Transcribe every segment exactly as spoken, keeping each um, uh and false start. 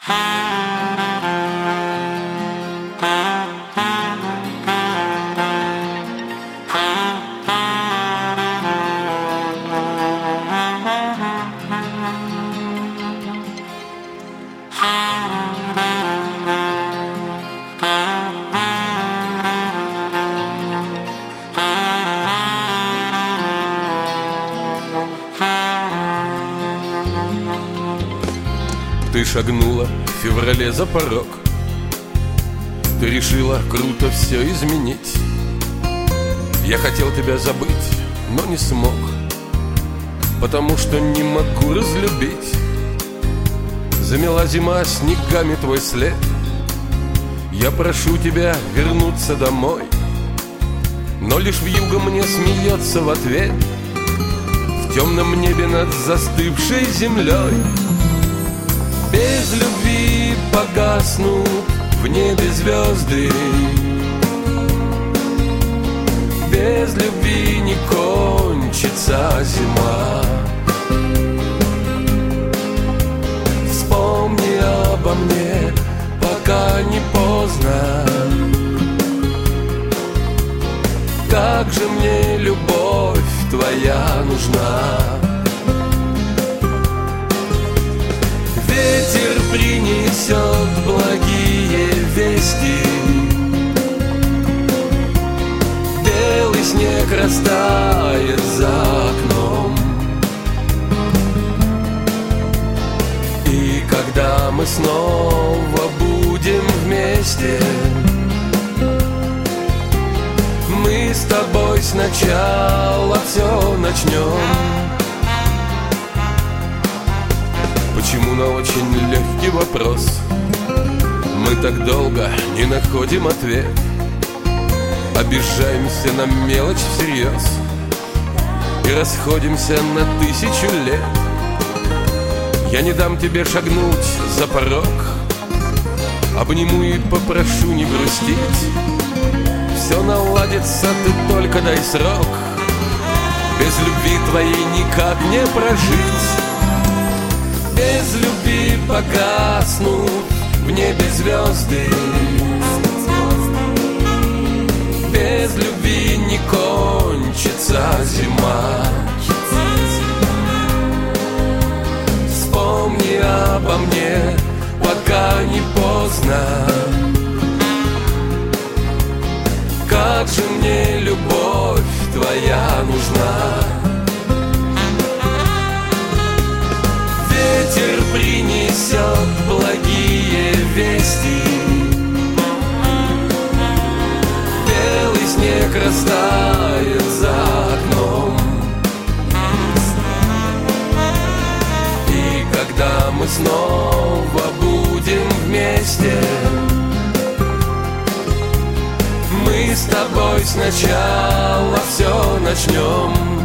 Ты шагнула в феврале за порог. Ты решила круто все изменить. Я хотел тебя забыть, но не смог, потому что не могу разлюбить. Замела зима снегами твой след. Я прошу тебя вернуться домой, но лишь вьюга мне смеется в ответ. В темном небе над застывшей землей без любви погаснут в небе звезды. Без любви не кончится зима. Вспомни обо мне, пока не поздно. Как же мне любовь твоя нужна. Ветер принесет благие вести. Белый снег растает за окном. И когда мы снова будем вместе, мы с тобой сначала все начнем. Почему на очень легкий вопрос мы так долго не находим ответ? Обижаемся на мелочь всерьез и расходимся на тысячу лет. Я не дам тебе шагнуть за порог, обниму и попрошу не грустить. Все наладится, ты только дай срок. Без любви твоей никак не прожить. Без любви погаснут в небе звезды. Без любви не кончится зима. Вспомни обо мне, пока не поздно. Как же мне любовь твоя нужна. Ветер принесет благие вести. Белый снег растает за окном. И когда мы снова будем вместе, мы с тобой сначала все начнем.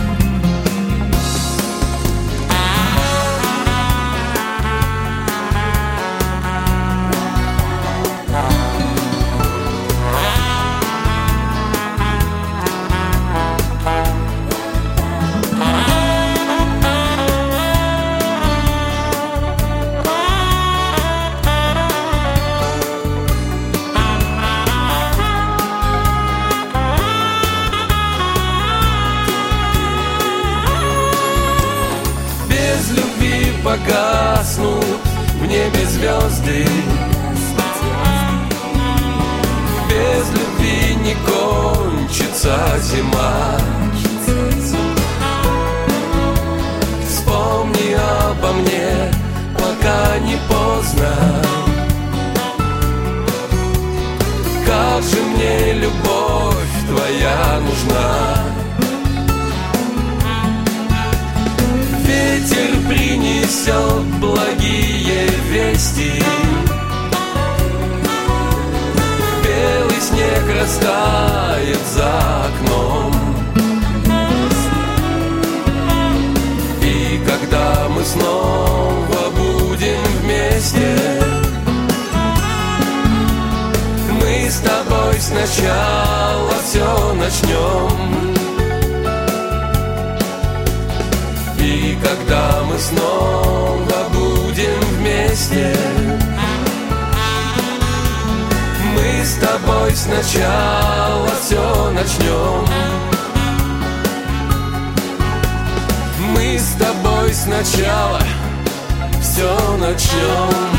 Погаснут в небе звезды. Без любви не кончится зима. Вспомни обо мне, пока не поздно. Как же мне любовь твоя нужна. Ветер принесет благие вести. Белый снег растает за окном. И когда мы снова будем вместе, мы с тобой сначала все начнем. И когда мы снова будем вместе, вместе. Мы с тобой сначала все начнем. Мы с тобой сначала все начнем.